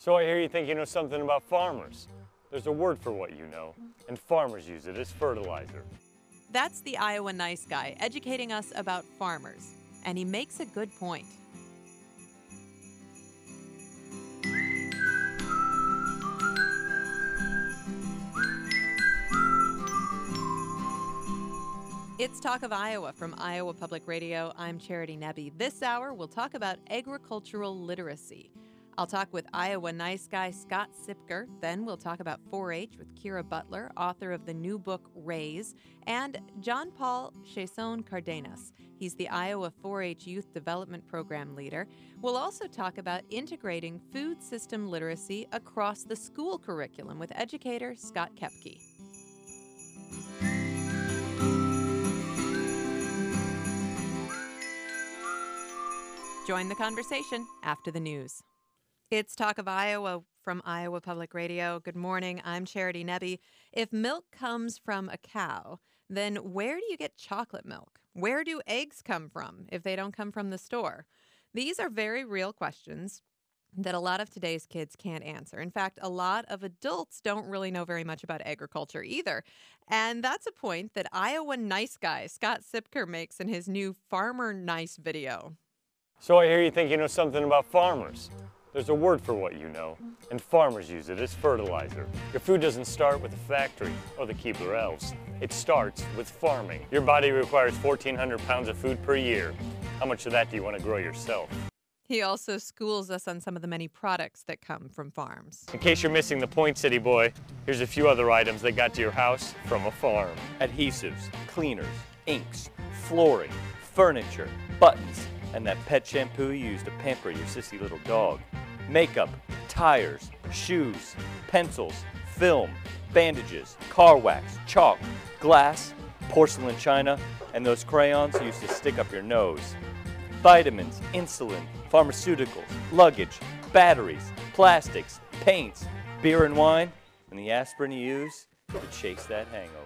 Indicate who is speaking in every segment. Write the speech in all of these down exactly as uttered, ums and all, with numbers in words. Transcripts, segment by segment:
Speaker 1: So I hear you think you know something about farmers. There's a word for what you know, and farmers use it as fertilizer.
Speaker 2: That's the Iowa Nice Guy educating us about farmers, and he makes a good point. It's Talk of Iowa from Iowa Public Radio. I'm Charity Nebbe. This hour, we'll talk about agricultural literacy. I'll talk with Iowa Nice Guy Scott Sipker. Then we'll talk about four H with Kira Butler, author of the new book Raise, and John Paul Chason Cardenas. He's the Iowa four H Youth Development Program leader. We'll also talk about integrating food system literacy across the school curriculum with educator Scott Kepke. Join the conversation after the news. It's Talk of Iowa from Iowa Public Radio. Good morning. I'm Charity Nebbe. If milk comes from a cow, then where do you get chocolate milk? Where do eggs come from if they don't come from the store? These are very real questions that a lot of today's kids can't answer. In fact, a lot of adults don't really know very much about agriculture either. And that's a point that Iowa Nice Guy Scott Sipker makes in his new Farmer Nice video.
Speaker 1: So I hear you think you know something about farmers. There's a word for what you know, and farmers use it as fertilizer. Your food doesn't start with a factory or the Keebler Elves. It starts with farming. Your body requires fourteen hundred pounds of food per year. How much of that do you want to grow yourself?
Speaker 2: He also schools us on some of the many products that come from farms.
Speaker 1: In case you're missing the point, City Boy, here's a few other items that got to your house from a farm.
Speaker 3: Adhesives, cleaners, inks, flooring, furniture, buttons, and that pet shampoo you use to pamper your sissy little dog. Makeup, tires, shoes, pencils, film, bandages, car wax, chalk, glass, porcelain china, and those crayons used to stick up your nose. Vitamins, insulin, pharmaceuticals, luggage, batteries, plastics, paints, beer and wine, and the aspirin you use to chase that hangover.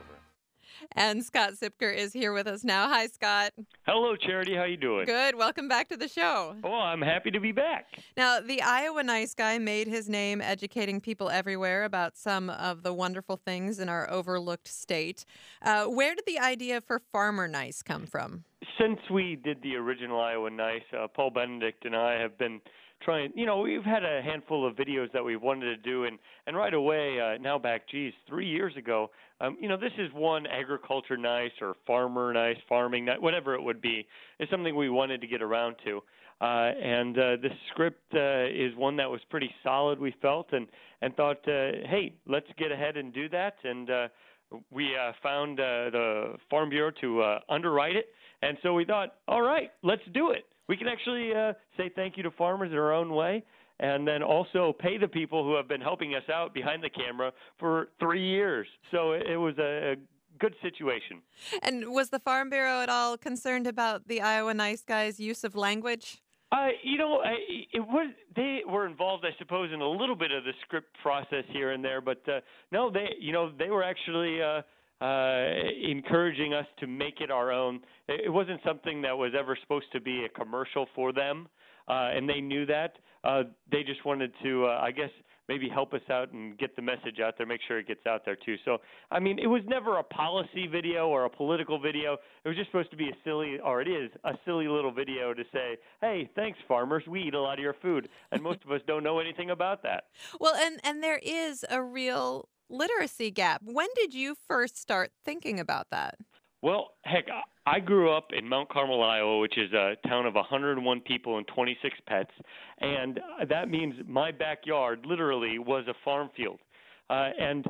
Speaker 2: And Scott Sipker is here with us now. Hi, Scott.
Speaker 4: Hello, Charity. How you doing?
Speaker 2: Good. Welcome back to the show.
Speaker 4: Oh, I'm happy to be back.
Speaker 2: Now, the Iowa Nice Guy made his name educating people everywhere about some of the wonderful things in our overlooked state. Uh, where did the idea for Farmer Nice come from?
Speaker 4: Since we did the original Iowa Nice, uh, Paul Benedict and I have been trying, you know, we've had a handful of videos that we wanted to do, and, and right away, uh, now back, geez, three years ago, um, you know, this is one agriculture nice or farmer nice, farming nice, whatever it would be, is something we wanted to get around to. Uh, and uh, the script uh, is one that was pretty solid, we felt, and, and thought, uh, hey, let's get ahead and do that. And uh, we uh, found uh, the Farm Bureau to uh, underwrite it, and so we thought, all right, let's do it. We can actually uh, say thank you to farmers in our own way, and then also pay the people who have been helping us out behind the camera for three years. So it, it was a, a good situation.
Speaker 2: And was the Farm Bureau at all concerned about the Iowa Nice Guy's use of language?
Speaker 4: Uh, you know, I, it was they were involved, I suppose, in a little bit of the script process here and there, but uh, no, they, you know, they were actually uh, uh, encouraging us to make it our own. It wasn't something that was ever supposed to be a commercial for them, uh, and they knew that. Uh, they just wanted to, uh, I guess, maybe help us out and get the message out there, make sure it gets out there too. So, I mean, it was never a policy video or a political video. It was just supposed to be a silly, or it is, a silly little video to say, hey, thanks, farmers, we eat a lot of your food. And most of us don't know anything about that.
Speaker 2: Well, and, and there is a real literacy gap. When did you first start thinking about that?
Speaker 4: Well, heck, I grew up in Mount Carmel, Iowa, which is a town of one hundred one people and twenty-six pets, and that means my backyard literally was a farm field. Uh, and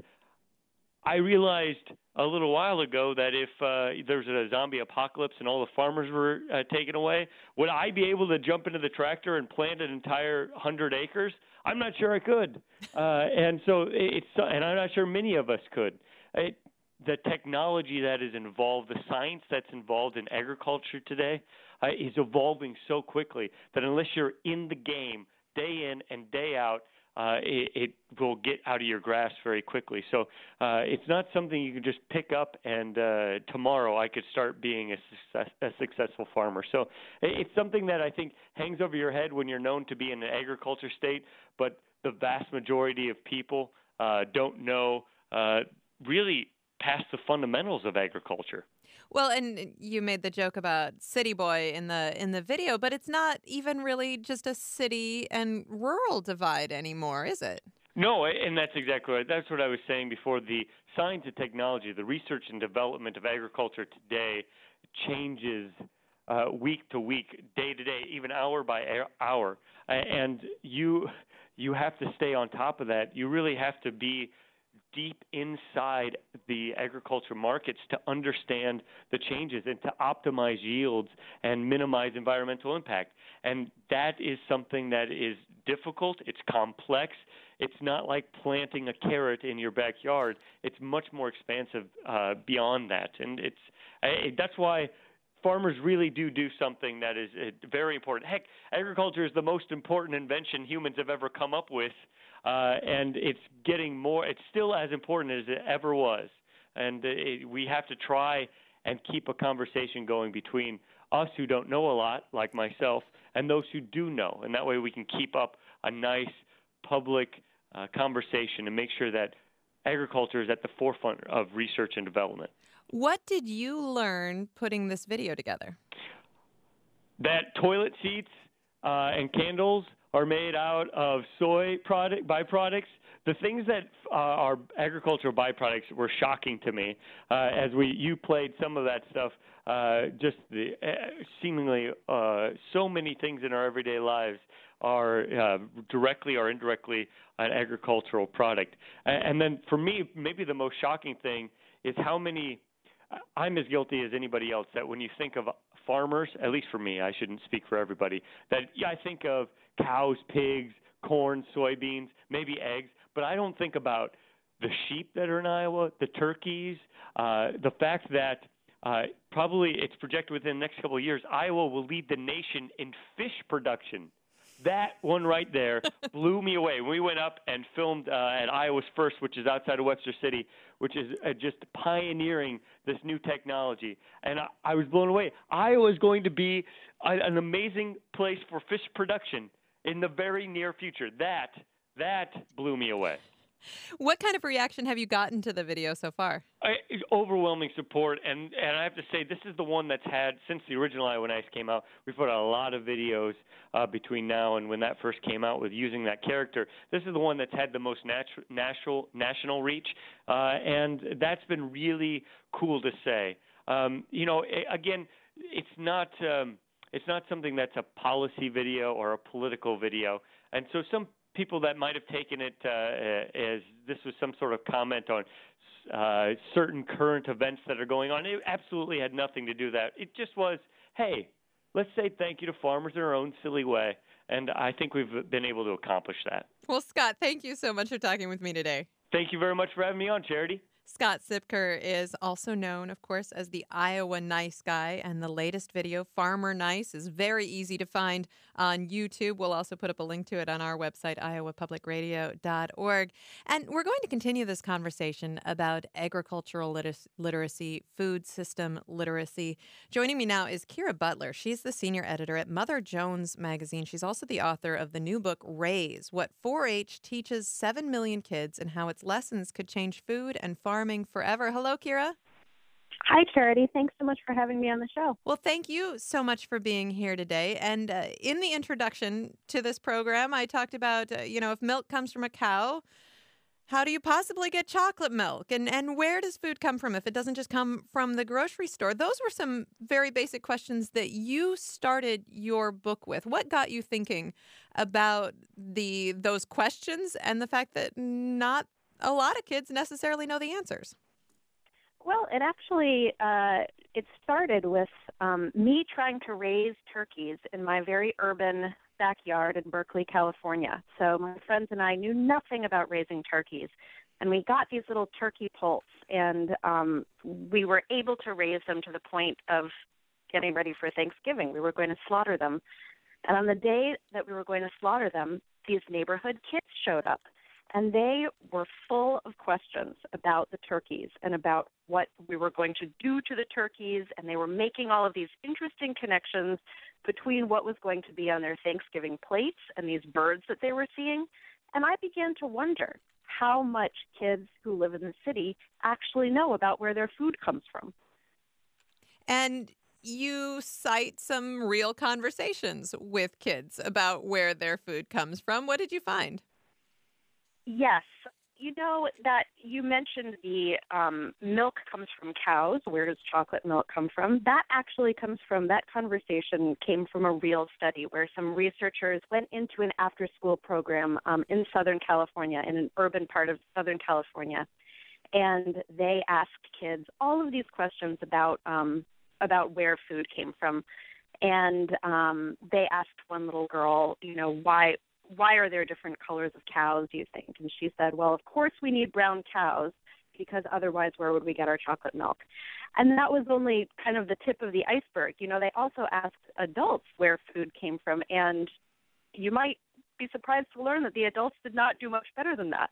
Speaker 4: I realized a little while ago that if uh, there was a zombie apocalypse and all the farmers were uh, taken away, would I be able to jump into the tractor and plant an entire one hundred acres? I'm not sure I could. Uh, and so it's, and I'm not sure many of us could. It, the technology that is involved, the science that's involved in agriculture today uh, is evolving so quickly that unless you're in the game day in and day out, uh, it, it will get out of your grasp very quickly. So uh, it's not something you can just pick up and uh, tomorrow I could start being a, success, a successful farmer. So it's something that I think hangs over your head when you're known to be in an agriculture state, but the vast majority of people uh, don't know uh, really past the fundamentals of agriculture.
Speaker 2: Well, and you made the joke about city boy in the in the video, but it's not even really just a city and rural divide anymore, is it?
Speaker 4: No, and that's exactly right. That's what I was saying before. The science and technology, the research and development of agriculture today changes uh, week to week, day to day, even hour by hour. And you you have to stay on top of that. You really have to be deep inside the agriculture markets to understand the changes and to optimize yields and minimize environmental impact. And that is something that is difficult. It's complex. It's not like planting a carrot in your backyard. It's much more expansive uh, beyond that. And it's uh, that's why farmers really do do something that is uh, very important. Heck, agriculture is the most important invention humans have ever come up with. Uh, and it's getting more, it's still as important as it ever was. And uh, it, we have to try and keep a conversation going between us who don't know a lot, like myself, and those who do know. And that way we can keep up a nice public uh, conversation and make sure that agriculture is at the forefront of research and development.
Speaker 2: What did you learn putting this video together?
Speaker 4: That toilet seats uh, and candles are made out of soy product byproducts. The things that uh, are agricultural byproducts were shocking to me. Uh, as we you played some of that stuff, uh, just the uh, seemingly uh, so many things in our everyday lives are uh, directly or indirectly an agricultural product. And then for me, maybe the most shocking thing is how many. I'm as guilty as anybody else that when you think of farmers, at least for me, I shouldn't speak for everybody, that yeah, I think of cows, pigs, corn, soybeans, maybe eggs, but I don't think about the sheep that are in Iowa, the turkeys, uh, the fact that uh, probably it's projected within the next couple of years, Iowa will lead the nation in fish production. That one right there blew me away. We went up and filmed uh, at Iowa's First, which is outside of Webster City, which is uh, just pioneering this new technology. And I, I was blown away. Iowa is going to be a, an amazing place for fish production in the very near future. That, that blew me away.
Speaker 2: What kind of reaction have you gotten to the video so far?
Speaker 4: I, overwhelming support, and, and I have to say this is the one that's had, since the original Iowa Nice came out, we've put out a lot of videos uh, between now and when that first came out with using that character. This is the one that's had the most natu- national, national reach, uh, and that's been really cool to say. Um, you know, again, it's not um, it's not something that's a policy video or a political video, and so some people that might have taken it uh, as this was some sort of comment on uh, certain current events that are going on. It absolutely had nothing to do with that. It just was, hey, let's say thank you to farmers in our own silly way. And I think we've been able to accomplish that.
Speaker 2: Well, Scott, thank you so much for talking with me today.
Speaker 4: Thank you very much for having me on, Charity.
Speaker 2: Scott Sipker is also known, of course, as the Iowa Nice Guy, and the latest video, Farmer Nice, is very easy to find on YouTube. We'll also put up a link to it on our website, iowa public radio dot org. And we're going to continue this conversation about agricultural liter- literacy, food system literacy. Joining me now is Kira Butler. She's the senior editor at Mother Jones magazine. She's also the author of the new book, Raise, What four H Teaches seven million Kids and How Its Lessons Could Change Food and Farming Forever. Hello, Kira.
Speaker 5: Hi, Charity. Thanks so much for having me on the show.
Speaker 2: Well, thank you so much for being here today. And uh, in the introduction to this program, I talked about, uh, you know, if milk comes from a cow, how do you possibly get chocolate milk? And and where does food come from if it doesn't just come from the grocery store? Those were some very basic questions that you started your book with. What got you thinking about the those questions and the fact that not a lot of kids necessarily know the answers?
Speaker 5: Well, it actually, uh, it started with um, me trying to raise turkeys in my very urban backyard in Berkeley, California. So my friends and I knew nothing about raising turkeys. And we got these little turkey poults, and um, we were able to raise them to the point of getting ready for Thanksgiving. We were going to slaughter them. And on the day that we were going to slaughter them, these neighborhood kids showed up. And they were full of questions about the turkeys and about what we were going to do to the turkeys. And they were making all of these interesting connections between what was going to be on their Thanksgiving plates and these birds that they were seeing. And I began to wonder how much kids who live in the city actually know about where their food comes from.
Speaker 2: And you cite some real conversations with kids about where their food comes from. What did you find?
Speaker 5: Yes. You know that you mentioned the um, milk comes from cows. Where does chocolate milk come from? That actually comes from, that conversation came from a real study where some researchers went into an after-school program um, in Southern California, in an urban part of Southern California. And they asked kids all of these questions about um, about where food came from. And um, they asked one little girl, you know, why why are there different colors of cows, do you think? And she said, well, of course we need brown cows because otherwise where would we get our chocolate milk? And that was only kind of the tip of the iceberg. You know, they also asked adults where food came from, and you might be surprised to learn that the adults did not do much better than that.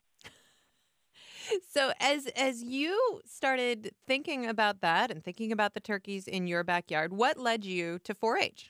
Speaker 2: So as as you started thinking about that and thinking about the turkeys in your backyard, what led you to four H?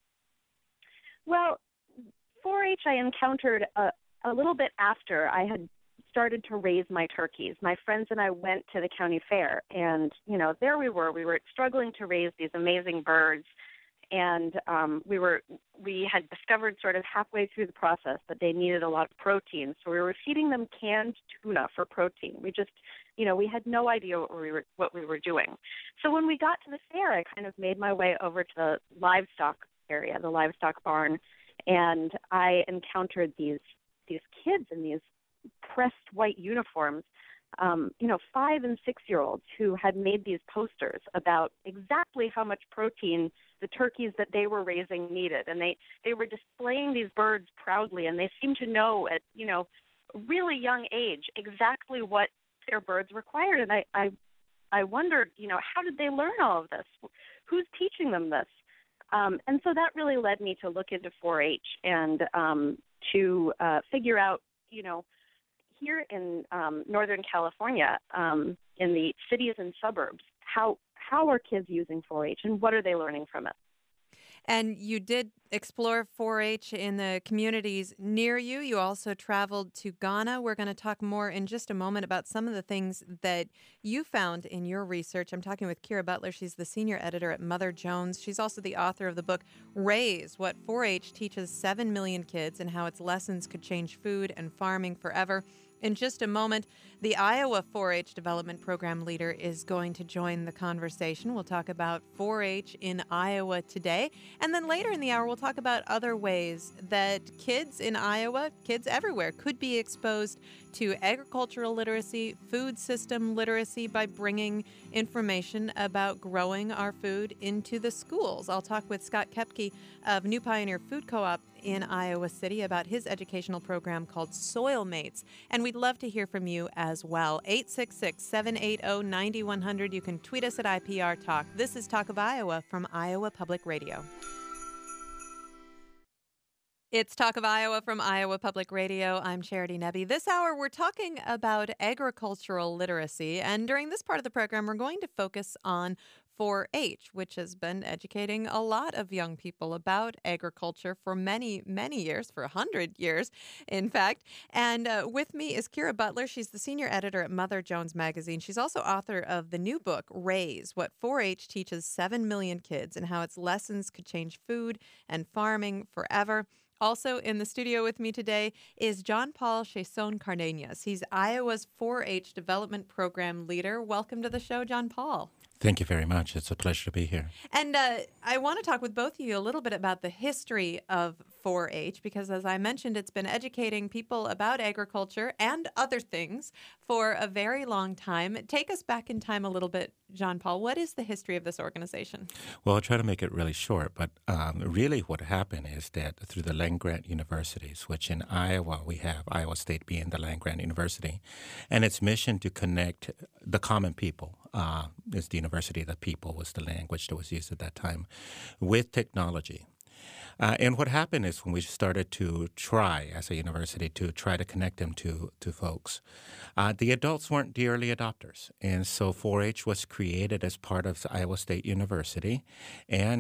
Speaker 5: Well, four H I encountered a, a little bit after I had started to raise my turkeys. My friends and I went to the county fair, and, you know, there we were. We were struggling to raise these amazing birds, and um, we were we had discovered sort of halfway through the process that they needed a lot of protein. So we were feeding them canned tuna for protein. We just, you know, we had no idea what we were what we were doing. So when we got to the fair, I kind of made my way over to the livestock area, the livestock barn, and I encountered these these kids in these pressed white uniforms, um, you know, five and six-year-olds who had made these posters about exactly how much protein the turkeys that they were raising needed. And they, they were displaying these birds proudly, and they seemed to know at, you know, really young age exactly what their birds required. And I, I, I wondered, you know, how did they learn all of this? Who's teaching them this? Um, and so that really led me to look into four H and um, to uh, figure out, you know, here in um, Northern California, um, in the cities and suburbs, how how are kids using four H and what are they learning from it?
Speaker 2: And you did explore four H in the communities near you. You also traveled to Ghana. We're going to talk more in just a moment about some of the things that you found in your research. I'm talking with Kira Butler. She's the senior editor at Mother Jones. She's also the author of the book Raise, What four H Teaches seven million Kids and How Its Lessons Could Change Food and Farming Forever. In just a moment, the Iowa four H Development Program leader is going to join the conversation. We'll talk about four H in Iowa today. And then later in the hour, we'll talk about other ways that kids in Iowa, kids everywhere, could be exposed to agricultural literacy, food system literacy by bringing information about growing our food into the schools. I'll talk with Scott Kepke of New Pioneer Food Co-op in Iowa City about his educational program called Soil Mates. And we'd love to hear from you as well. eight six six, seven eight zero, nine one zero zero. You can tweet us at I P R Talk. This is Talk of Iowa from Iowa Public Radio. It's Talk of Iowa from Iowa Public Radio. I'm Charity Nebbe. This hour, we're talking about agricultural literacy. And during this part of the program, we're going to focus on four H, which has been educating a lot of young people about agriculture for many, many years, for one hundred years, in fact. And uh, with me is Kira Butler. She's the senior editor at Mother Jones Magazine. She's also author of the new book, Raise, What four H Teaches seven million Kids and How Its Lessons Could Change Food and Farming Forever. Also in the studio with me today is John Paul Chason Cardenas. He's Iowa's four H Development Program leader. Welcome to the show, John Paul.
Speaker 6: Thank you very much. It's a pleasure to be here.
Speaker 2: And uh, I want to talk with both of you a little bit about the history of four H, because as I mentioned, it's been educating people about agriculture and other things for a very long time. Take us back in time a little bit, John Paul. What is the history of this organization?
Speaker 6: Well, I'll try to make it really short, but um, really what happened is that through the land-grant universities, which in Iowa we have, Iowa State being the land-grant university, and its mission to connect the common people, uh, is the University of the People was the language that was used at that time, with technology. Uh, and what happened is when we started to try as a university to try to connect them to, to folks, uh, the adults weren't the early adopters. And so four H was created as part of Iowa State University. And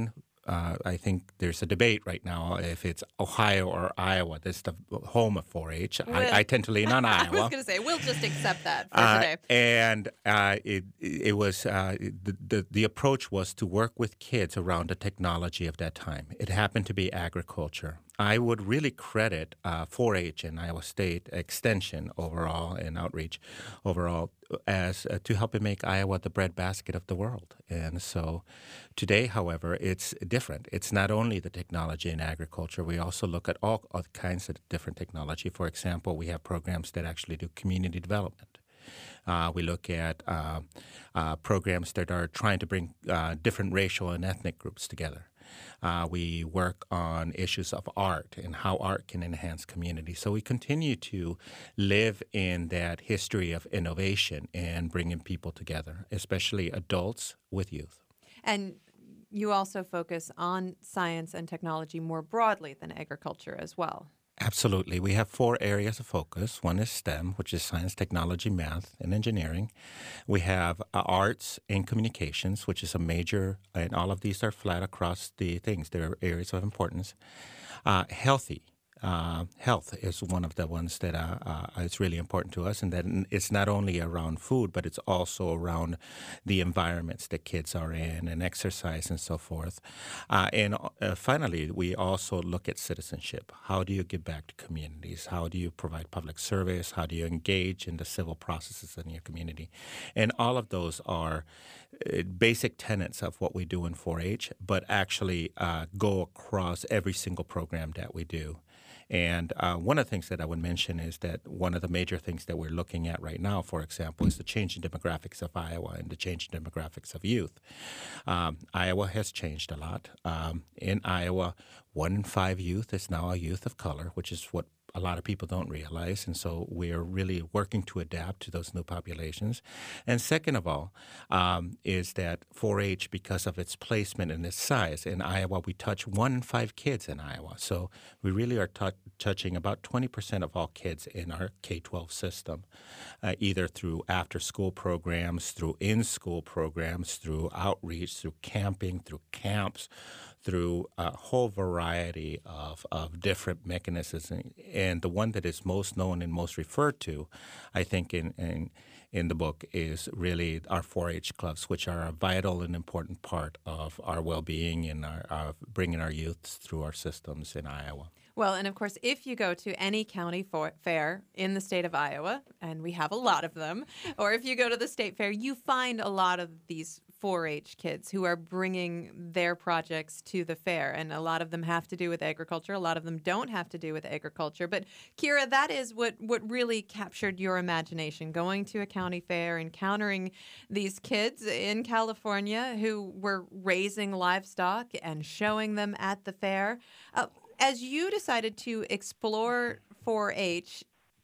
Speaker 6: Uh, I think there's a debate right now if it's Ohio or Iowa that's the home of four H.
Speaker 2: Well,
Speaker 6: I, I tend to lean on
Speaker 2: I
Speaker 6: Iowa.
Speaker 2: was going to say, we'll just accept that for
Speaker 6: Uh,
Speaker 2: today.
Speaker 6: and uh, it it was uh, the, the the approach was to work with kids around the technology of that time. It happened to be agriculture. I would really credit uh, four H and Iowa State Extension overall and outreach overall as uh, to helping make Iowa the breadbasket of the world. And so today, however, it's different. It's not only the technology in agriculture. We also look at all, all kinds of different technology. For example, we have programs that actually do community development. Uh, we look at uh, uh, programs that are trying to bring uh, different racial and ethnic groups together. Uh, we work on issues of art and how art can enhance community. So we continue to live in that history of innovation and bringing people together, especially adults with youth.
Speaker 2: And you also focus on science and technology more broadly than agriculture as well.
Speaker 6: Absolutely. We have four areas of focus. One is STEM, which is science, technology, math, and engineering. We have uh, arts and communications, which is a major, and all of these are flat across the things. They're areas of importance. Uh, healthy. Uh, health is one of the ones that uh, uh, is really important to us, and that it's not only around food, but it's also around the environments that kids are in and exercise and so forth. Uh, and uh, finally, we also look at citizenship. How do you give back to communities? How do you provide public service? How do you engage in the civil processes in your community? And all of those are uh, basic tenets of what we do in four H, but actually uh, go across every single program that we do. And uh, one of the things that I would mention is that one of the major things that we're looking at right now, for example, is the changing demographics of Iowa and the changing demographics of youth. Um, Iowa has changed a lot. Um, in Iowa, one in five youth is now a youth of color, which is what a lot of people don't realize, and so we're really working to adapt to those new populations. And second of all, um, is that four H, because of its placement and its size, in Iowa we touch one in five kids in Iowa. So we really are t- touching about twenty percent of all kids in our K twelve system, uh, either through after-school programs, through in-school programs, through outreach, through camping, through camps, through a whole variety of, of different mechanisms. And the one that is most known and most referred to, I think, in, in, in the book is really our four H clubs, which are a vital and important part of our well-being and our, our bringing our youth through our systems in Iowa.
Speaker 2: Well, and of course, if you go to any county for- fair in the state of Iowa, and we have a lot of them, or if you go to the state fair, you find a lot of these four H kids who are bringing their projects to the fair. And a lot of them have to do with agriculture. A lot of them don't have to do with agriculture. But Kira, that is what, what really captured your imagination, going to a county fair, encountering these kids in California who were raising livestock and showing them at the fair. Uh, As you decided to explore four H,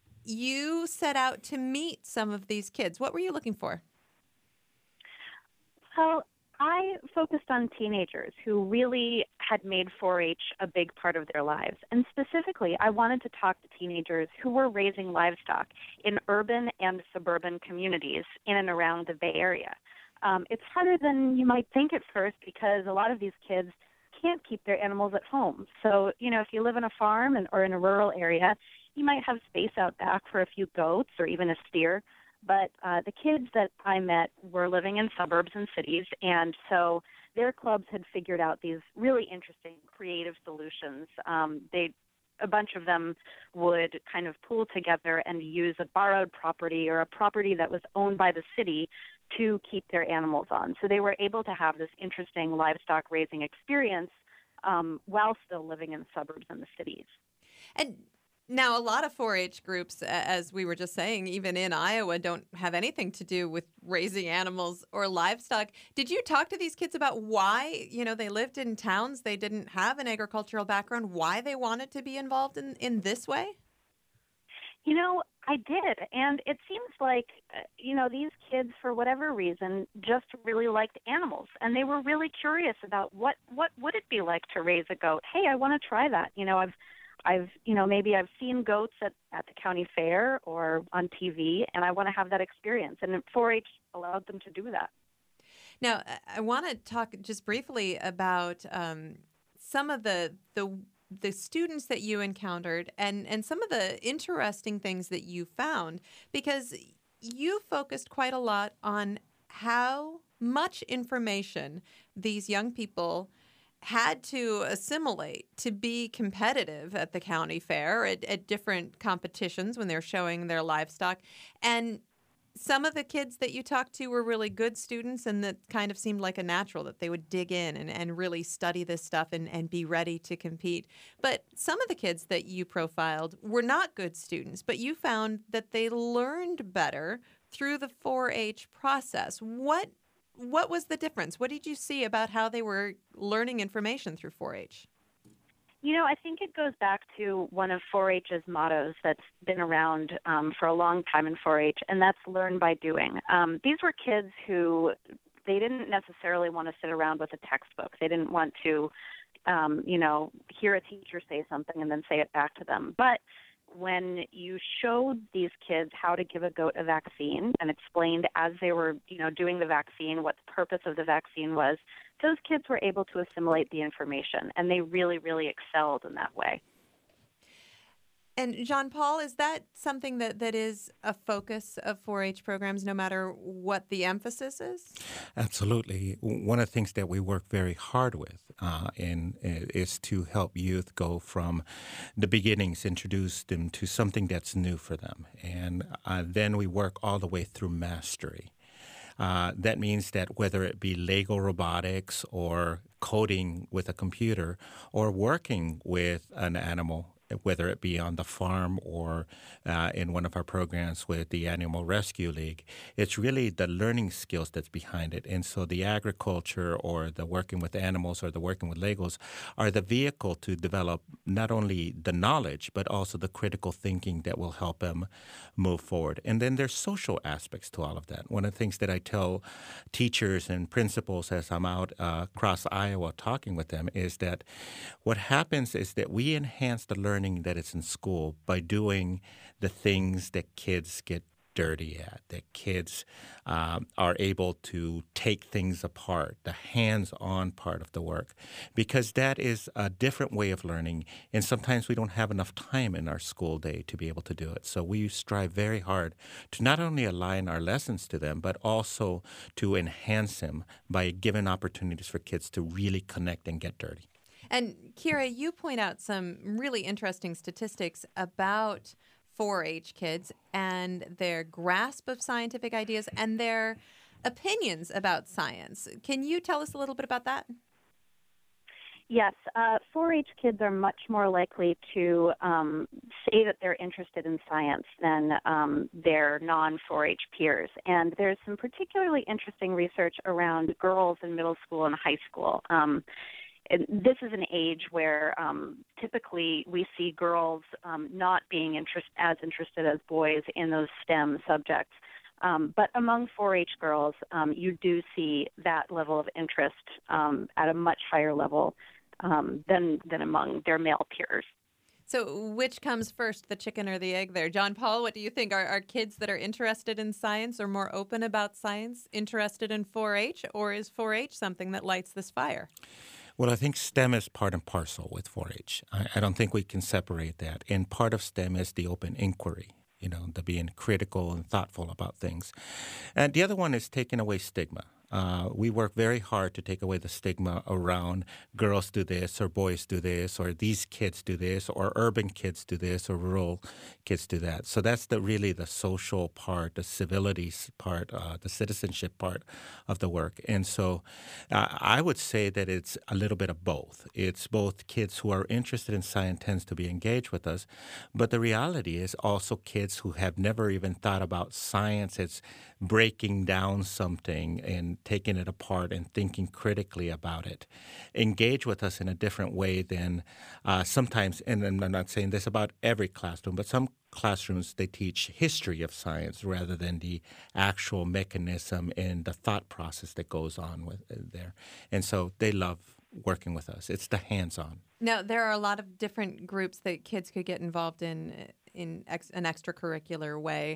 Speaker 2: you set out to meet some of these kids. What were you looking for?
Speaker 5: Well, I focused on teenagers who really had made four H a big part of their lives. And specifically, I wanted to talk to teenagers who were raising livestock in urban and suburban communities in and around the Bay Area. Um, it's harder than you might think at first because a lot of these kids can't keep their animals at home. So, you know, if you live on a farm and, or in a rural area, you might have space out back for a few goats or even a steer. But uh, the kids that I met were living in suburbs and cities, and so their clubs had figured out these really interesting, creative solutions. Um, they, a bunch of them would kind of pool together and use a borrowed property or a property that was owned by the city to keep their animals on. So they were able to have this interesting livestock raising experience um, while still living in the suburbs and the cities.
Speaker 2: And now, a lot of four H groups, as we were just saying, even in Iowa, don't have anything to do with raising animals or livestock. Did you talk to these kids about why, you know, they lived in towns, they didn't have an agricultural background, why they wanted to be involved in, in this way?
Speaker 5: You know, I did. And it seems like, uh, you know, these kids, for whatever reason, just really liked animals. And they were really curious about what, what would it be like to raise a goat? Hey, I want to try that. You know, I've I've, you know, maybe I've seen goats at, at the county fair or on T V, and I want to have that experience. And four H allowed them to do that.
Speaker 2: Now, I- I want to talk just briefly about um, some of the the the students that you encountered and and some of the interesting things that you found, because you focused quite a lot on how much information these young people had to assimilate to be competitive at the county fair, at, at different competitions when they're showing their livestock. And some of the kids that you talked to were really good students, and that kind of seemed like a natural that they would dig in and, and really study this stuff and, and be ready to compete. But some of the kids that you profiled were not good students, but you found that they learned better through the four H process. What what was the difference? What did you see about how they were learning information through four H?
Speaker 5: You know, I think it goes back to one of four H's mottos that's been around um, for a long time in four H, and that's learn by doing. Um, these were kids who they didn't necessarily want to sit around with a textbook. They didn't want to, um, you know, hear a teacher say something and then say it back to them. But when you showed these kids how to give a goat a vaccine and explained as they were, you know, doing the vaccine what the purpose of the vaccine was, those kids were able to assimilate the information, and they really, really excelled in that way.
Speaker 2: And Jean Paul, is that something that, that is a focus of four H programs, no matter what the emphasis is?
Speaker 6: Absolutely. One of the things that we work very hard with uh, in, is to help youth go from the beginnings, introduce them to something that's new for them. And uh, then we work all the way through mastery. Uh, that means that whether it be Lego robotics or coding with a computer or working with an animal, whether it be on the farm or uh, in one of our programs with the Animal Rescue League, it's really the learning skills that's behind it. And so the agriculture or the working with animals or the working with Legos are the vehicle to develop not only the knowledge, but also the critical thinking that will help them move forward. And then there's social aspects to all of that. One of the things that I tell teachers and principals as I'm out uh, across Iowa talking with them is that what happens is that we enhance the learning that is in school by doing the things that kids get dirty at, that kids um, are able to take things apart, the hands-on part of the work, because that is a different way of learning, and sometimes we don't have enough time in our school day to be able to do it. So we strive very hard to not only align our lessons to them, but also to enhance them by giving opportunities for kids to really connect and get dirty.
Speaker 2: And Kira, you point out some really interesting statistics about four H kids and their grasp of scientific ideas and their opinions about science. Can you tell us a little bit about that?
Speaker 5: Yes, uh, four H kids are much more likely to um, say that they're interested in science than um, their non four H peers. And there's some particularly interesting research around girls in middle school and high school. Um, And this is an age where um, typically we see girls um, not being interest, as interested as boys in those STEM subjects. Um, but among four H girls, um, you do see that level of interest um, at a much higher level um, than, than among their male peers.
Speaker 2: So which comes first, the chicken or the egg there? John Paul, what do you think? Are, are kids that are interested in science or more open about science interested in four H, or is four H something that lights this fire?
Speaker 6: Well, I think STEM is part and parcel with four H. I, I don't think we can separate that. And part of STEM is the open inquiry, you know, the being critical and thoughtful about things. And the other one is taking away stigma. Uh, we work very hard to take away the stigma around girls do this or boys do this or these kids do this or urban kids do this or rural kids do that. So that's the really the social part, the civility part, uh, the citizenship part of the work. And so uh, I would say that it's a little bit of both. It's both kids who are interested in science tends to be engaged with us, but the reality is also kids who have never even thought about science as breaking down something and taking it apart and thinking critically about it, engage with us in a different way than uh, sometimes, and I'm not saying this about every classroom, but some classrooms, they teach history of science rather than the actual mechanism and the thought process that goes on with there. And so they love working with us. It's the hands-on.
Speaker 2: Now, there are a lot of different groups that kids could get involved in in ex- an extracurricular way.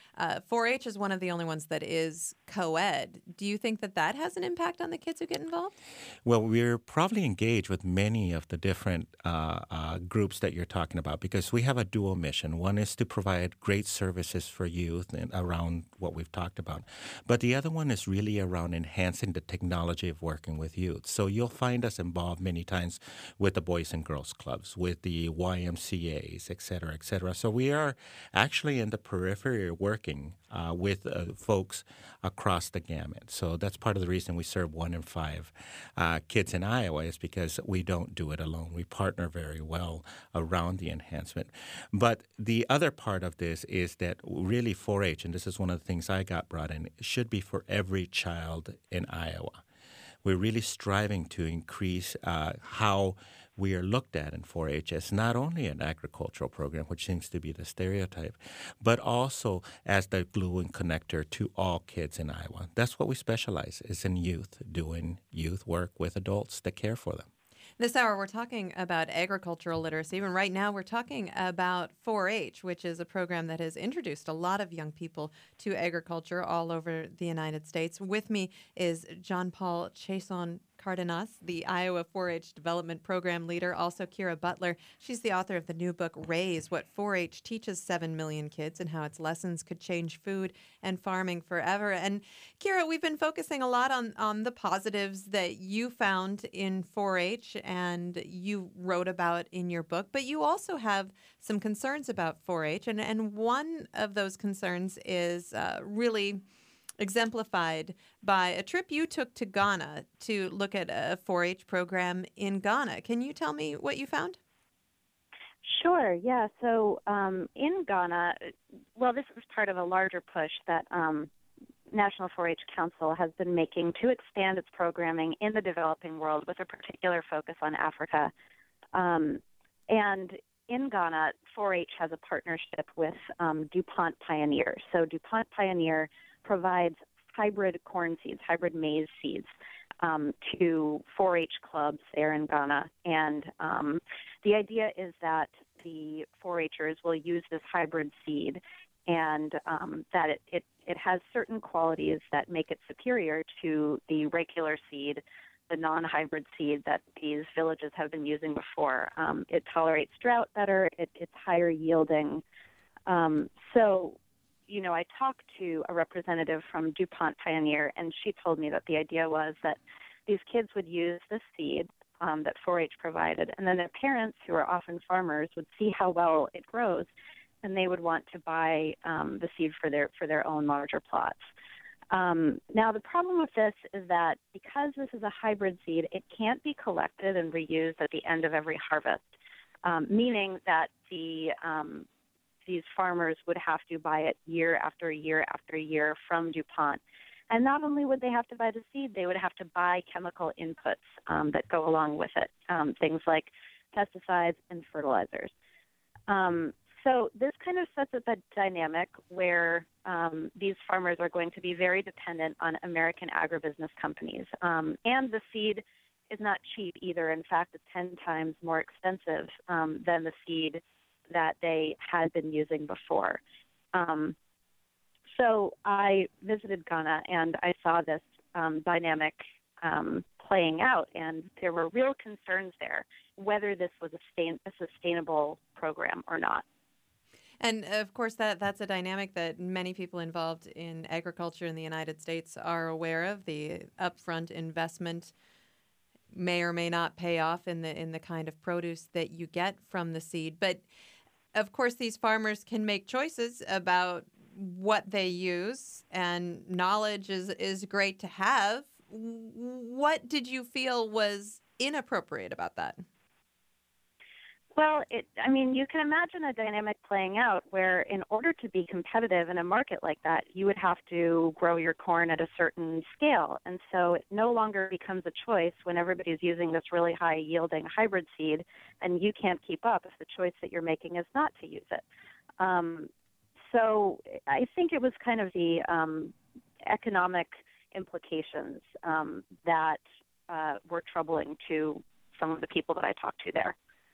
Speaker 2: Uh, four H is one of the only ones that is co-ed. Do you think that that has an impact on the kids who get involved?
Speaker 6: Well, we're probably engaged with many of the different uh, uh, groups that you're talking about because we have a dual mission. One is to provide great services for youth and around what we've talked about. But the other one is really around enhancing the technology of working with youth. So you'll find us involved many times with the Boys and Girls Clubs, with the Y M C As, et cetera, et cetera. So we are actually in the periphery working uh, with uh, folks across the gamut. So that's part of the reason we serve one in five uh, kids in Iowa is because we don't do it alone. We partner very well around the enhancement. But the other part of this is that really four H, and this is one of the things I got brought in, should be for every child in Iowa. We're really striving to increase uh, how we are looked at in four H as not only an agricultural program, which seems to be the stereotype, but also as the glue and connector to all kids in Iowa. That's what we specialize is in youth, doing youth work with adults that care for them.
Speaker 2: This hour, we're talking about agricultural literacy, and right now we're talking about four H, which is a program that has introduced a lot of young people to agriculture all over the United States. With me is John Paul Chason Cardenas, the Iowa four H Development Program Leader, also Kira Butler. She's the author of the new book, Raise, What four H Teaches seven million Kids and How Its Lessons Could Change Food and Farming Forever. And Kira, we've been focusing a lot on, on the positives that you found in four H and you wrote about in your book, but you also have some concerns about four H. And, and one of those concerns is uh, really exemplified by a trip you took to Ghana to look at a four H program in Ghana. Can you tell me what you found?
Speaker 5: Sure, yeah. So um, in Ghana, well, this is part of a larger push that um, National four H Council has been making to expand its programming in the developing world with a particular focus on Africa. Um, and in Ghana, four H has a partnership with um, DuPont Pioneer. So DuPont Pioneer provides hybrid corn seeds, hybrid maize seeds um, to four H clubs there in Ghana. And um, the idea is that the four Hers will use this hybrid seed and um, that it, it, it has certain qualities that make it superior to the regular seed, the non-hybrid seed that these villages have been using before. Um, it tolerates drought better. It, it's higher yielding. Um, so you know, I talked to a representative from DuPont Pioneer, and she told me that the idea was that these kids would use the seed um, that four H provided, and then their parents, who are often farmers, would see how well it grows, and they would want to buy um, the seed for their for their own larger plots. Um, now, the problem with this is that because this is a hybrid seed, it can't be collected and reused at the end of every harvest, um, meaning that the um, these farmers would have to buy it year after year after year from DuPont. And not only would they have to buy the seed, they would have to buy chemical inputs um, that go along with it, um, things like pesticides and fertilizers. Um, so this kind of sets up a dynamic where um, these farmers are going to be very dependent on American agribusiness companies. Um, and the seed is not cheap either. In fact, it's ten times more expensive um, than the seed that they had been using before. Um, so I visited Ghana and I saw this um, dynamic um, playing out, and there were real concerns there whether this was a, sustain- a sustainable program or not.
Speaker 2: And of course, that that's a dynamic that many people involved in agriculture in the United States are aware of. The upfront investment may or may not pay off in the in the kind of produce that you get from the seed, but of course, these farmers can make choices about what they use, and knowledge is, is great to have. What did you feel was inappropriate about that?
Speaker 5: Well, it, I mean, you can imagine a dynamic playing out where in order to be competitive in a market like that, you would have to grow your corn at a certain scale. And so it no longer becomes a choice when everybody's using this really high-yielding hybrid seed and you can't keep up if the choice that you're making is not to use it. Um, so I think it was kind of the um, economic implications um, that uh, were troubling to some of the people that I talked to there.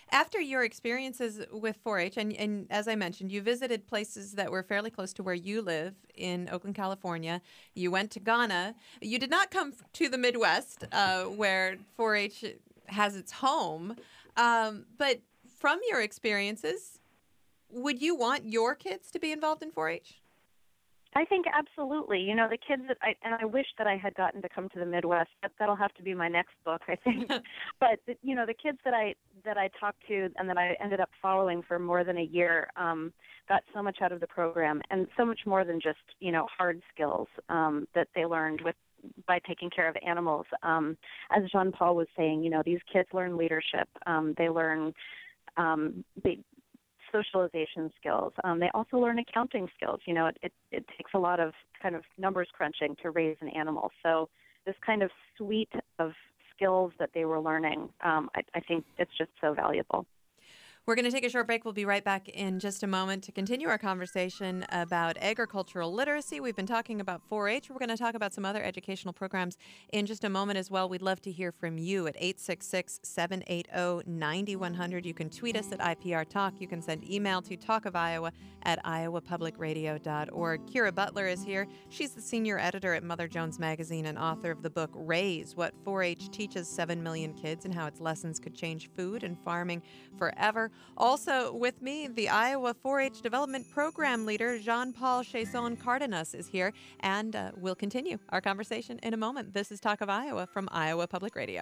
Speaker 2: After your experiences with four H, and, and as I mentioned, you visited places that were fairly close to where you live in Oakland, California. You went to Ghana. You did not come to the Midwest, uh, where four H has its home. Um, but from your experiences, would you want your kids to be involved in four H?
Speaker 5: I think absolutely. You know, the kids that I, and I wish that I had gotten to come to the Midwest. That, that'll have to be my next book, I think. But, the, you know, the kids that I that I talked to and that I ended up following for more than a year um, got so much out of the program, and so much more than just, you know, hard skills um, that they learned with by taking care of animals. Um, as Jean-Paul was saying, you know, these kids learn leadership. Um, they learn um, they, socialization skills. Um, they also learn accounting skills. You know, it, it, it takes a lot of kind of numbers crunching to raise an animal. So this kind of suite of skills that they were learning, um, I, I think it's just so valuable.
Speaker 2: We're going to take a short break. We'll be right back in just a moment to continue our conversation about agricultural literacy. We've been talking about four H. We're going to talk about some other educational programs in just a moment as well. We'd love to hear from you at eight six six, seven eight zero, nine one zero zero. You can tweet us at I P R Talk. You can send email to talkofiowa at iowa public radio dot org. Kira Butler is here. She's the senior editor at Mother Jones Magazine and author of the book Raise, What four H Teaches seven million Kids and How Its Lessons Could Change Food and Farming Forever. Also with me, the Iowa four H Development Program Leader, Jean-Paul Chaisson Cardenas, is here, and uh, we'll continue our conversation in a moment. This is Talk of Iowa from Iowa Public Radio.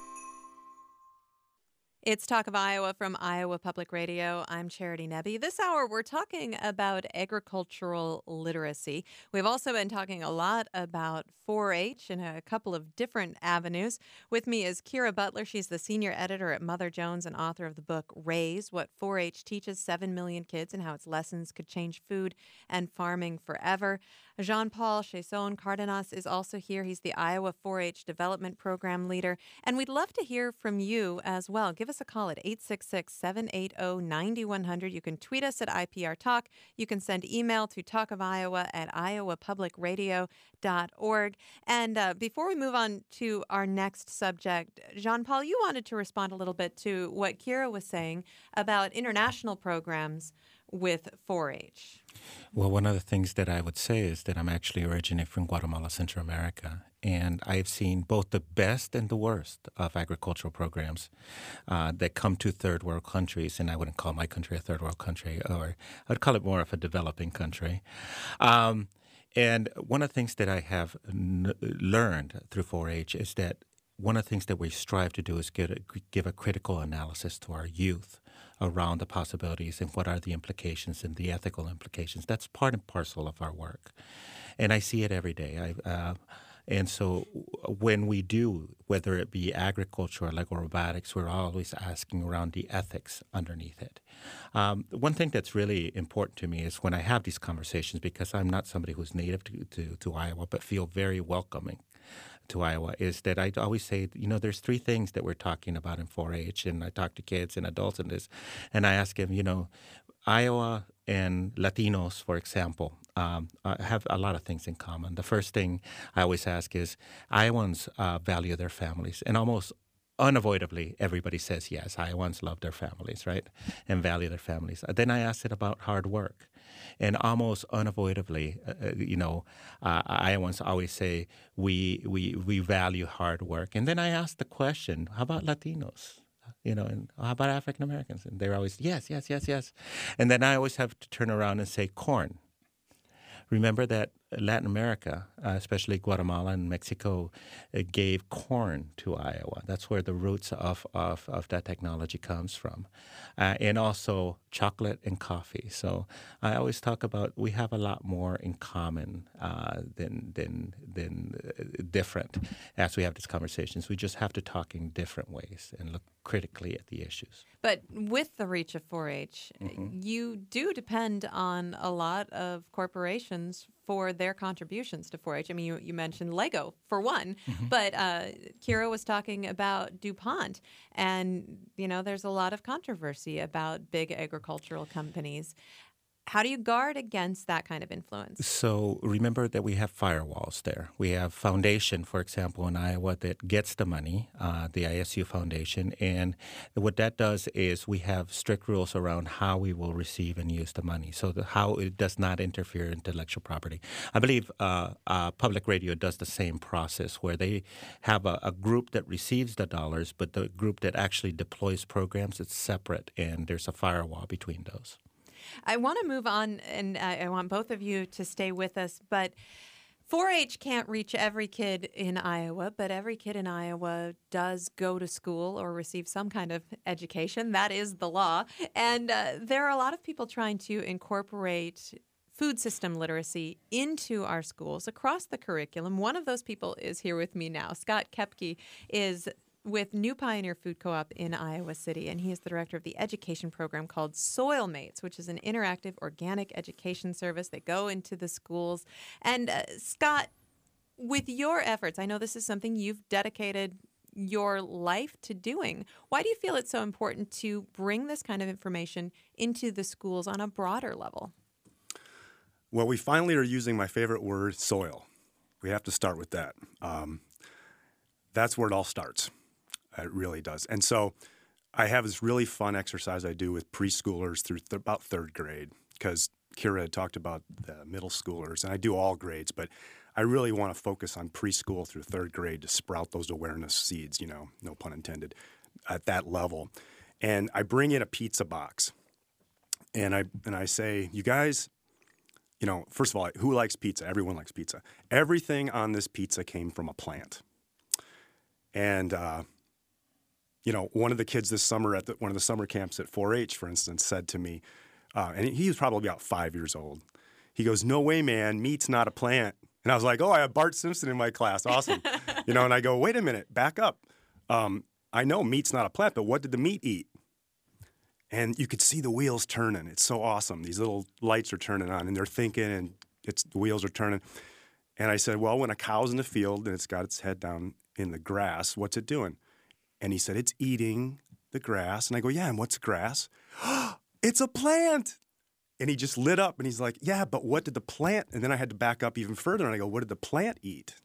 Speaker 2: It's Talk of Iowa from Iowa Public Radio. I'm Charity Nebbe. This hour, we're talking about agricultural literacy. We've also been talking a lot about four H in a couple of different avenues. With me is Kira Butler. She's the senior editor at Mother Jones and author of the book Raise, What four H Teaches seven million Kids and How Its Lessons Could Change Food and Farming Forever. Jean-Paul Chaisson Cardenas is also here. He's the Iowa four H Development Program Leader. And we'd love to hear from you as well. Give us a call at eight six six, seven eight zero, nine one zero zero. You can tweet us at I P R Talk. You can send email to talkofiowa at iowa public radio dot org. And uh, before we move on to our next subject, Jean-Paul, you wanted to respond a little bit to what Kira was saying about international programs with four H.
Speaker 6: Well, one of the things that I would say is that I'm actually originating from Guatemala, Central America, and I've seen both the best and the worst of agricultural programs uh, that come to third world countries, and I wouldn't call my country a third world country, or I'd call it more of a developing country. Um, and one of the things that I have n- learned through four H is that one of the things that we strive to do is get a, give a critical analysis to our youth around the possibilities and what are the implications and the ethical implications. That's part and parcel of our work. And I see it every day. I, uh, and so when we do, whether it be agriculture or Lego robotics, we're always asking around the ethics underneath it. Um, one thing that's really important to me is when I have these conversations, because I'm not somebody who's native to, to, to Iowa, but feel very welcoming to Iowa, is that I always say, you know, there's three things that we're talking about in four H, and I talk to kids and adults in this, and I ask them, you know, Iowa and Latinos, for example, um, have a lot of things in common. The first thing I always ask is, Iowans uh, value their families, and almost unavoidably, everybody says yes. Iowans love their families, right, and value their families. Then I ask it about hard work. And almost unavoidably, uh, you know, uh, Iowans always say we we we value hard work. And then I ask the question, how about Latinos? You know, and how about African Americans? And they're always, yes, yes, yes, yes. And then I always have to turn around and say corn. Remember that Latin America, uh, especially Guatemala and Mexico, uh, gave corn to Iowa. That's where the roots of, of, of that technology comes from. Uh, and also chocolate and coffee. So I always talk about we have a lot more in common uh, than, than, than uh, different as we have these conversations. We just have to talk in different ways and look critically at the issues.
Speaker 2: But with the reach of four H, mm-hmm. you do depend on a lot of corporations for their contributions to four H. I mean, you, you mentioned Lego, for one, mm-hmm. but uh, Kira was talking about DuPont, and, you know, there's a lot of controversy about big agricultural companies. How do you guard against that kind of influence?
Speaker 6: So remember that we have firewalls there. We have foundation, for example, in Iowa that gets the money, uh, the I S U Foundation. And what that does is we have strict rules around how we will receive and use the money, so the, how it does not interfere in intellectual property. I believe uh, uh, Public Radio does the same process where they have a, a group that receives the dollars, but the group that actually deploys programs, it's separate, and there's a firewall between those.
Speaker 2: I want to move on, and I I want both of you to stay with us, but four H can't reach every kid in Iowa, but every kid in Iowa does go to school or receive some kind of education. That is the law. And uh, there are a lot of people trying to incorporate food system literacy into our schools across the curriculum. One of those people is here with me now. Scott Koepke is with New Pioneer Food Co-op in Iowa City, and he is the director of the education program called Soil Mates, which is an interactive organic education service that go into the schools. And uh, Scott, with your efforts, I know this is something you've dedicated your life to doing. Why do you feel it's so important to bring this kind of information into the schools on a broader level?
Speaker 7: Well, we finally are using my favorite word, soil. We have to start with that. Um, that's where it all starts. It really does. And so I have this really fun exercise I do with preschoolers through th- about third grade, because Kira had talked about the middle schoolers, and I do all grades, but I really want to focus on preschool through third grade to sprout those awareness seeds, you know, no pun intended, at that level. And I bring in a pizza box, and I and I say, you guys, you know, first of all, who likes pizza? Everyone likes pizza. Everything on this pizza came from a plant. And, uh, you know, one of the kids this summer at the, one of the summer camps at four H, for instance, said to me, uh, and he was probably about five years old. He goes, "No way, man, meat's not a plant." And I was like, "Oh, I have Bart Simpson in my class. Awesome." You know, and I go, "Wait a minute, back up. Um, I know meat's not a plant, but what did the meat eat?" And you could see the wheels turning. It's so awesome. These little lights are turning on, and they're thinking, and it's the wheels are turning. And I said, "Well, when a cow's in the field and it's got its head down in the grass, what's it doing?" And he said, "It's eating the grass." And I go, "Yeah, and what's grass?" "It's a plant." And he just lit up, and he's like, "Yeah, but what did the plant?" And then I had to back up even further, and I go, "What did the plant eat?"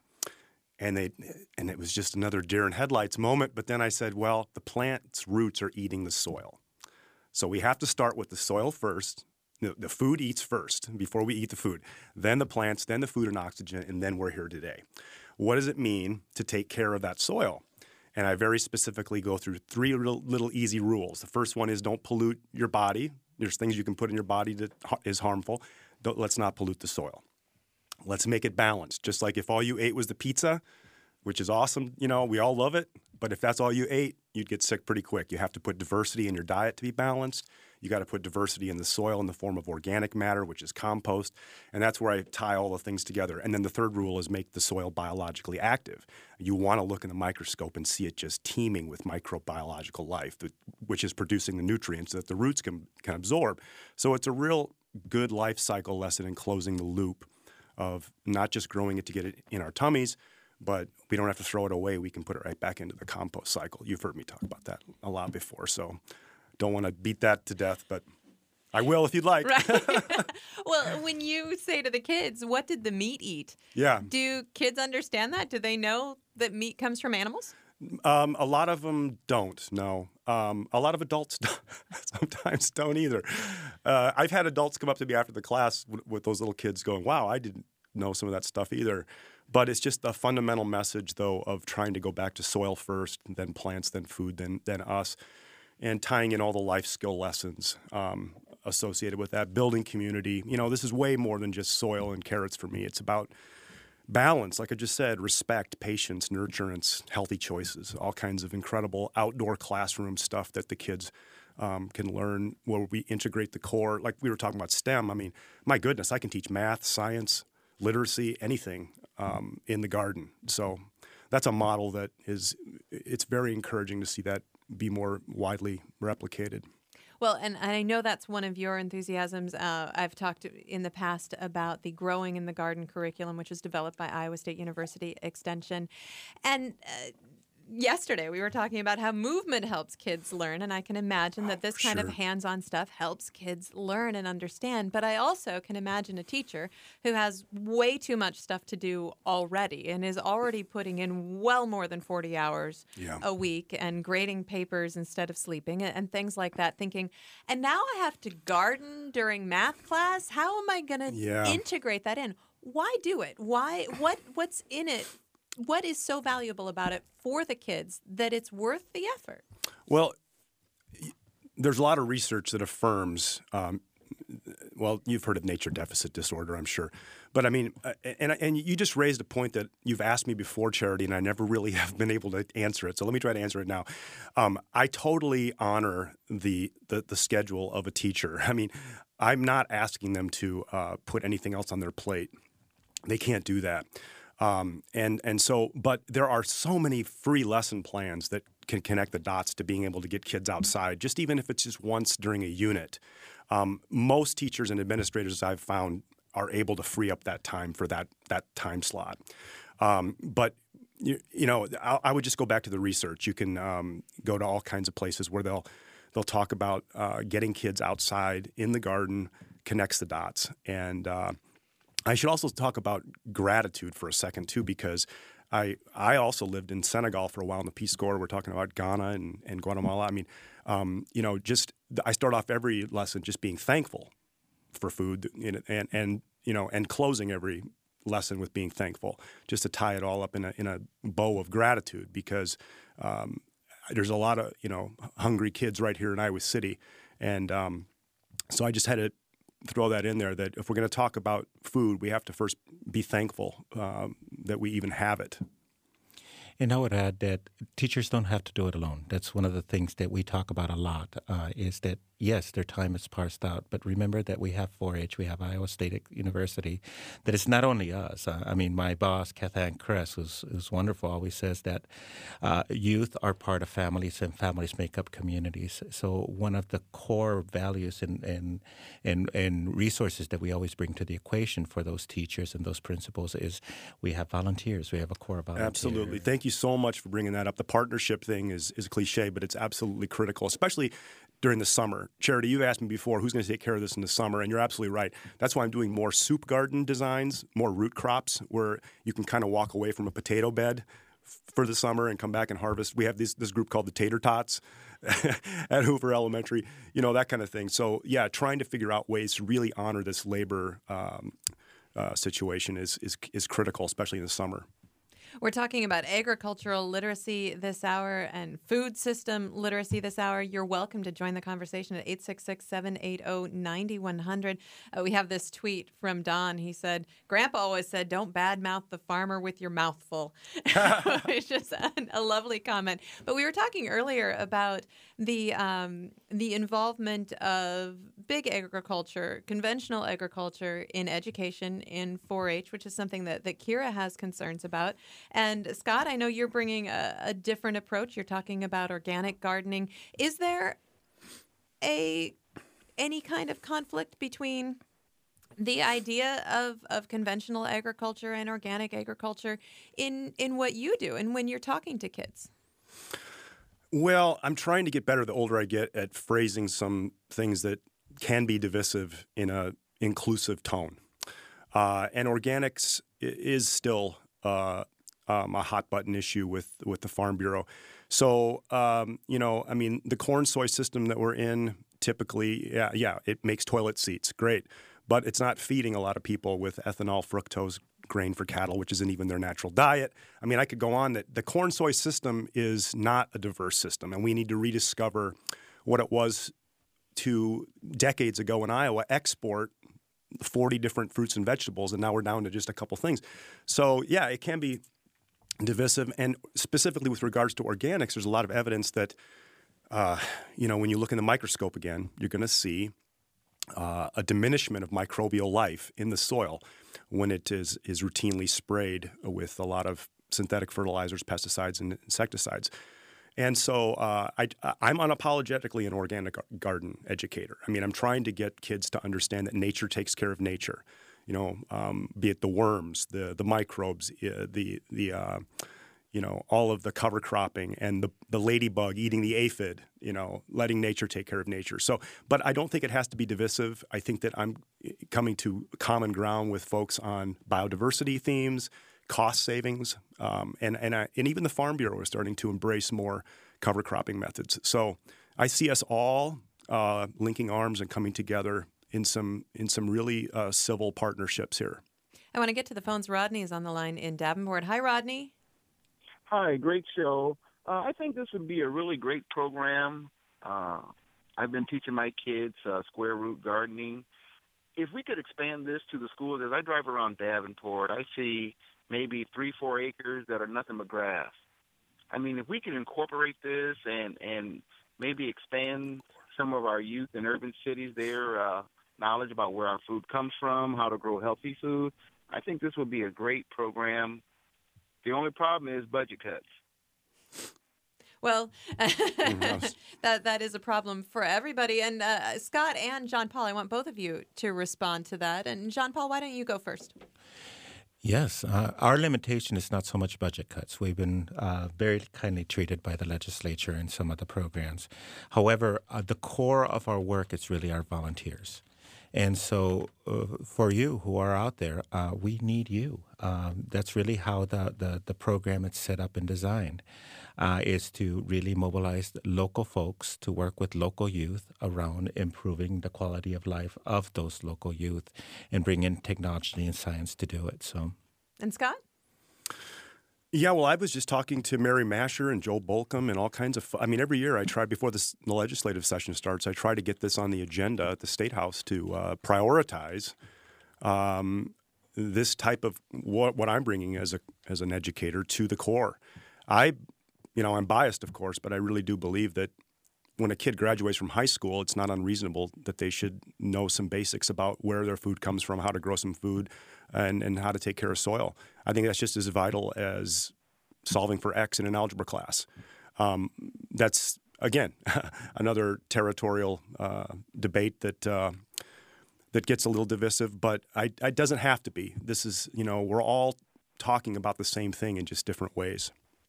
Speaker 7: And they, and it was just another deer in headlights moment. But then I said, well, the plant's roots are eating the soil. So we have to start with the soil first. The, the food eats first before we eat the food. Then the plants, then the food and oxygen, and then we're here today. What does it mean to take care of that soil? And I very specifically go through three little, little easy rules. The first one is don't pollute your body. There's things you can put in your body that is harmful. Don't, let's not pollute the soil. Let's make it balanced. Just like if all you ate was the pizza, which is awesome, you know, we all love it. But if that's all you ate, you'd get sick pretty quick. You have to put diversity in your diet to be balanced. You got to put diversity in the soil in the form of organic matter, which is compost. And that's where I tie all the things together. And then the third rule is make the soil biologically active. You want to look in the microscope and see it just teeming with microbiological life, which is producing the nutrients that the roots can, can absorb. So it's a real good life cycle lesson in closing the loop of not just growing it to get it in our tummies, but we don't have to throw it away. We can put it right back into the compost cycle. You've heard me talk about that a lot before, so don't want to beat that to death, but I will if you'd like.
Speaker 2: Right. Well, when you say to the kids, what did the meat eat?
Speaker 7: Yeah.
Speaker 2: Do kids understand that? Do they know that meat comes from animals?
Speaker 7: Um, a lot of them don't, no. Um, a lot of adults don't, sometimes don't either. Uh, I've had adults come up to me after the class w- with those little kids going, wow, I didn't know some of that stuff either. But it's just a fundamental message, though, of trying to go back to soil first, then plants, then food, then then us, and tying in all the life skill lessons um, associated with that, building community. You know, this is way more than just soil and carrots for me. It's about balance, like I just said, respect, patience, nurturance, healthy choices, all kinds of incredible outdoor classroom stuff that the kids um, can learn where we integrate the core. Like we were talking about STEM. I mean, my goodness, I can teach math, science, literacy, anything um, in the garden. So that's a model that is, it's very encouraging to see that be more widely replicated.
Speaker 2: Well, and I know that's one of your enthusiasms. Uh, I've talked in the past about the Growing in the Garden curriculum, which was developed by Iowa State University Extension. And uh, yesterday we were talking about how movement helps kids learn, and I can imagine that this kind
Speaker 7: sure.
Speaker 2: of hands-on stuff helps kids learn and understand. But I also can imagine a teacher who has way too much stuff to do already and is already putting in well more than forty hours
Speaker 7: Yeah.
Speaker 2: a week and grading papers instead of sleeping and, and things like that, thinking, and now I have to garden during math class. How am I going to
Speaker 7: Yeah.
Speaker 2: integrate that in? Why do it? Why? What? What's in it? What is so valuable about it for the kids that it's worth the effort?
Speaker 7: Well, y- there's a lot of research that affirms, um, well, you've heard of nature deficit disorder, I'm sure. But I mean, uh, and, and you just raised a point that you've asked me before, Charity, and I never really have been able to answer it. So let me try to answer it now. Um, I totally honor the, the, the schedule of a teacher. I mean, I'm not asking them to uh, put anything else on their plate. They can't do that. Um, and and so, but there are so many free lesson plans that can connect the dots to being able to get kids outside, just even if it's just once during a unit. Um, most teachers and administrators I've found are able to free up that time for that that time slot. Um, but you, you know, I, I would just go back to the research. You can um, go to all kinds of places where they'll they'll talk about uh, getting kids outside in the garden connects the dots. And uh, I should also talk about gratitude for a second, too, because I I also lived in Senegal for a while in the Peace Corps. We're talking about Ghana and, and Guatemala. I mean, um, you know, just I start off every lesson just being thankful for food and, and, and you know, and closing every lesson with being thankful, just to tie it all up in a, in a bow of gratitude, because um, there's a lot of, you know, hungry kids right here in Iowa City. And um, so I just had to throw that in there, that if we're going to talk about food, we have to first be thankful um, that we even have it.
Speaker 6: And I would add that teachers don't have to do it alone. That's one of the things that we talk about a lot, uh, is that, yes, their time is parsed out, but remember that we have four H, we have Iowa State University, that it's not only us. Uh, I mean, my boss, Kathann Kress, who's, who's wonderful, always says that uh, youth are part of families and families make up communities. So one of the core values and, and, and, and resources that we always bring to the equation for those teachers and those principals is we have volunteers. We have a core of volunteers.
Speaker 7: Absolutely. Thank you so much for bringing that up. The partnership thing is, is a cliche, but it's absolutely critical, especially during the summer. Charity, you've asked me before, who's going to take care of this in the summer? And you're absolutely right. That's why I'm doing more soup garden designs, more root crops, where you can kind of walk away from a potato bed f- for the summer and come back and harvest. We have this, this group called the Tater Tots at Hoover Elementary, you know, that kind of thing. So, yeah, trying to figure out ways to really honor this labor um, uh, situation is, is is critical, especially in the summer.
Speaker 2: We're talking about agricultural literacy this hour and food system literacy this hour. You're welcome to join the conversation at eight six six, seven eight zero, nine one zero zero. Uh, we have this tweet from Don. He said, Grandpa always said, don't badmouth the farmer with your mouth full. It's just a, a lovely comment. But we were talking earlier about the um, the involvement of big agriculture, conventional agriculture in education in four H, which is something that, that Kira has concerns about. And Scott, I know you're bringing a, a different approach. You're talking about organic gardening. Is there a any kind of conflict between the idea of, of conventional agriculture and organic agriculture in, in what you do and when you're talking to kids?
Speaker 7: Well, I'm trying to get better the older I get at phrasing some things that can be divisive in a inclusive tone. Uh, and organics is still uh, um, a hot button issue with, with the Farm Bureau. So, um, you know, I mean, the corn soy system that we're in typically, yeah, yeah, it makes toilet seats. Great. But it's not feeding a lot of people with ethanol, fructose, grain for cattle, which isn't even their natural diet. I mean, I could go on that the corn soy system is not a diverse system, and we need to rediscover what it was to decades ago in Iowa, export forty different fruits and vegetables, and now we're down to just a couple things. So, yeah, it can be divisive. And specifically with regards to organics, there's a lot of evidence that, uh, you know, when you look in the microscope again, you're going to see uh, a diminishment of microbial life in the soil when it is, is routinely sprayed with a lot of synthetic fertilizers, pesticides, and insecticides. And so uh, I, I'm unapologetically an organic garden educator. I mean, I'm trying to get kids to understand that nature takes care of nature. You know, um, be it the worms, the the microbes, uh, the the uh, you know, all of the cover cropping and the, the ladybug eating the aphid, you know, letting nature take care of nature. So, but I don't think it has to be divisive. I think that I'm coming to common ground with folks on biodiversity themes, cost savings, um, and and, I, and even the Farm Bureau is starting to embrace more cover cropping methods. So I see us all uh, linking arms and coming together in some in some really uh, civil partnerships here.
Speaker 2: I want to get to the phones. Rodney is on the line in Davenport. Hi, Rodney.
Speaker 8: Hi, great show. Uh, I think this would be a really great program. Uh, I've been teaching my kids uh, square root gardening. If we could expand this to the schools, as I drive around Davenport, I see maybe three, four acres that are nothing but grass. I mean, if we could incorporate this and, and maybe expand some of our youth in urban cities, their uh, knowledge about where our food comes from, how to grow healthy food, I think this would be a great program. The only problem is budget cuts.
Speaker 2: Well, that that is a problem for everybody. And uh, Scott and John Paul, I want both of you to respond to that. And John Paul, why don't you go first?
Speaker 6: Yes, uh, our limitation is not so much budget cuts. We've been uh, very kindly treated by the legislature in some of the programs. However, uh, the core of our work is really our volunteers. And so uh, for you who are out there, uh, we need you. Um, that's really how the, the, the program is set up and designed, uh, is to really mobilize local folks to work with local youth around improving the quality of life of those local youth and bring in technology and science to do it. So,
Speaker 2: And Scott?
Speaker 7: Yeah, well, I was just talking to Mary Masher and Joel Bolcom and all kinds of, I mean, every year I try, before this, the legislative session starts, I try to get this on the agenda at the State House to uh, prioritize um, this type of, what, what I'm bringing as a as an educator to the core. I, you know, I'm biased, of course, but I really do believe that when a kid graduates from high school, it's not unreasonable that they should know some basics about where their food comes from, how to grow some food, and, and how to take care of soil. I think that's just as vital as solving for X in an algebra class. Um, that's, again, another territorial uh, debate that uh, that gets a little divisive, but I, it doesn't have to be. This is, you know, we're all talking about the same thing in just different ways.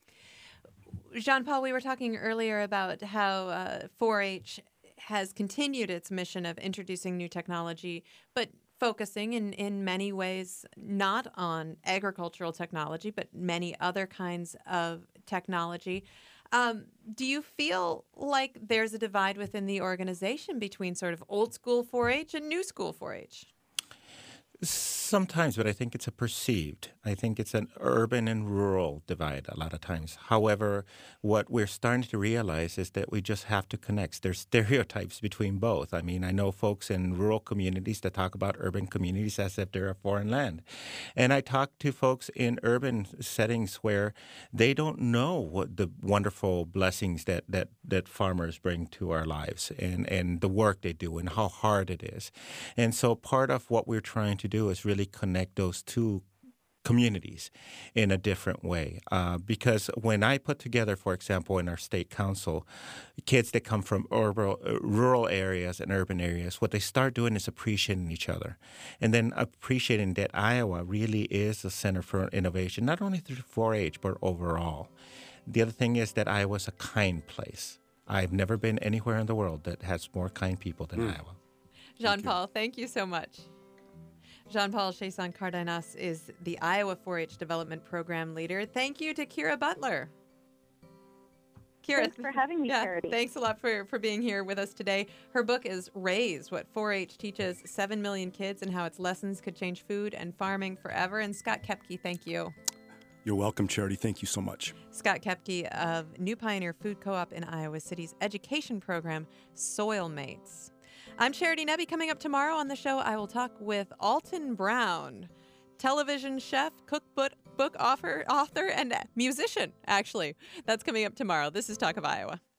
Speaker 2: Jean Paul, we were talking earlier about how uh, four H has continued its mission of introducing new technology, but focusing in, in many ways not on agricultural technology, but many other kinds of technology. Um, do you feel like there's a divide within the organization between sort of old school four H and new school four H?
Speaker 6: Sometimes, but I think it's a perceived. I think it's an urban and rural divide a lot of times. However, what we're starting to realize is that we just have to connect. There's stereotypes between both. I mean, I know folks in rural communities that talk about urban communities as if they're a foreign land. And I talk to folks in urban settings where they don't know what the wonderful blessings that, that, that farmers bring to our lives and, and the work they do and how hard it is. And so part of what we're trying to do is really connect those two communities in a different way. Uh, because when I put together, for example, in our state council, kids that come from urban, uh, rural areas and urban areas, what they start doing is appreciating each other. And then appreciating that Iowa really is a center for innovation, not only through four H, but overall. The other thing is that Iowa's a kind place. I've never been anywhere in the world that has more kind people than mm. Iowa.
Speaker 2: Jean Paul, thank you so much. Jean Paul Chiasson Cardenas is the Iowa four H Development Program Leader. Thank you to Kira Butler. Kira,
Speaker 5: thanks for having me,
Speaker 2: yeah,
Speaker 5: Charity.
Speaker 2: Thanks a lot for, for being here with us today. Her book is Raise, What four H Teaches seven million Kids and How Its Lessons Could Change Food and Farming Forever. And Scott Kepke, thank you.
Speaker 7: You're welcome, Charity. Thank you so much.
Speaker 2: Scott Kepke of New Pioneer Food Co-op in Iowa City's education program, Soil Mates. I'm Charity Nebbe. Coming up tomorrow on the show, I will talk with Alton Brown, television chef, cookbook book author, author, and musician, actually. That's coming up tomorrow. This is Talk of Iowa.